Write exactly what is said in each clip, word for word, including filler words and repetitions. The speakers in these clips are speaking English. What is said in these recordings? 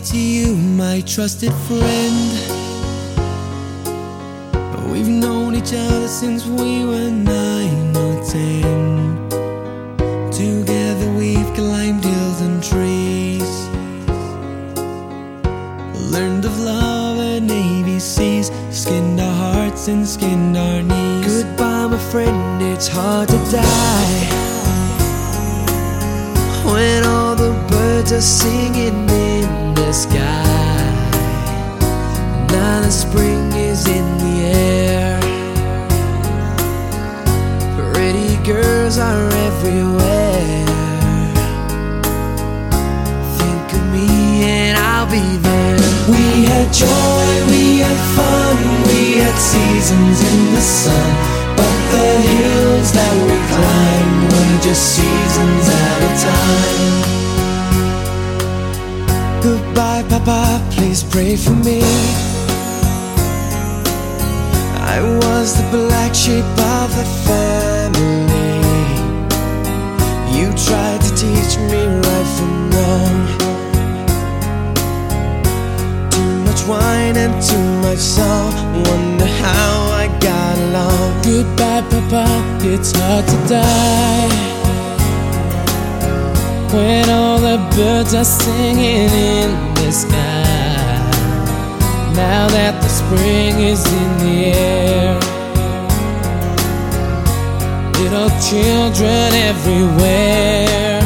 to you, my trusted friend. We've known each other since we were nine or ten. Together we've climbed hills and trees, learned of love and A B Cs, skinned our hearts and skinned our knees. Goodbye, my friend, it's hard to die when all the birds are singing in the sky. Now the spring is in the air, pretty girls are everywhere. Think of me and I'll be there. We had joy, we had fun, we had seasons in the sun, but the hills that we climbed were just seasons at a time. Goodbye, Papa, please pray for me. I was the black sheep of the family. You tried to teach me right from wrong. Too much wine and too much song, wonder how I got along. Goodbye, Papa, it's hard to die when all the birds are singing in the sky. Now that the spring is in the air, little children everywhere.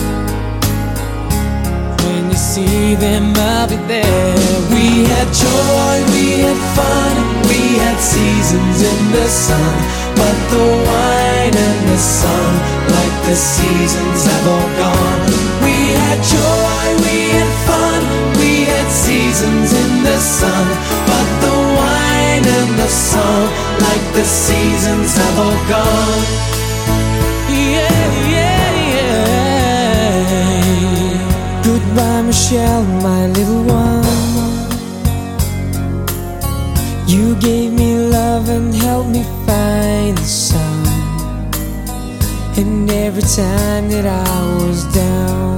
When you see them, I'll be there. We had joy, we had fun, we had seasons in the sun, but the wine and the sun, like the seasons, have all gone. We had joy, we had fun, we had seasons in the sun, but the wine and the song, like the seasons, have all gone. Yeah, yeah, yeah. Goodbye, Michelle, my little one. You gave me love and helped me find the sun. And every time that I was down,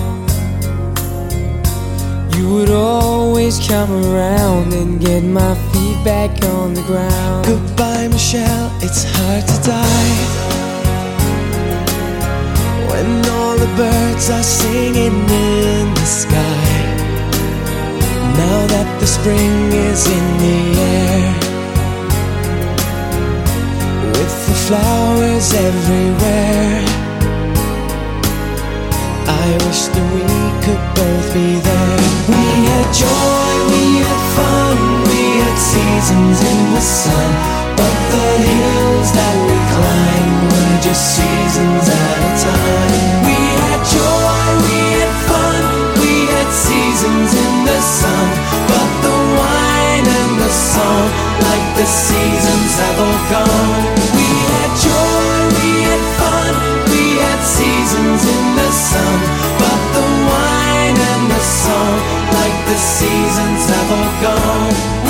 you would always come around and get my feet back on the ground. Goodbye, Michelle, it's hard to die when all the birds are singing in the sky. Now that the spring is in the air, with the flowers everywhere, I wish that we could both be there. We had joy, we had fun, we had seasons in the sun, but the hills that we climbed were just seasons at a time. We had joy, we had fun, we had seasons in the sun, but the wine and the song, like the seasons, have all gone. We had joy, we had fun, we had seasons in the sun, but the wine and the song, like the seasons, have all gone.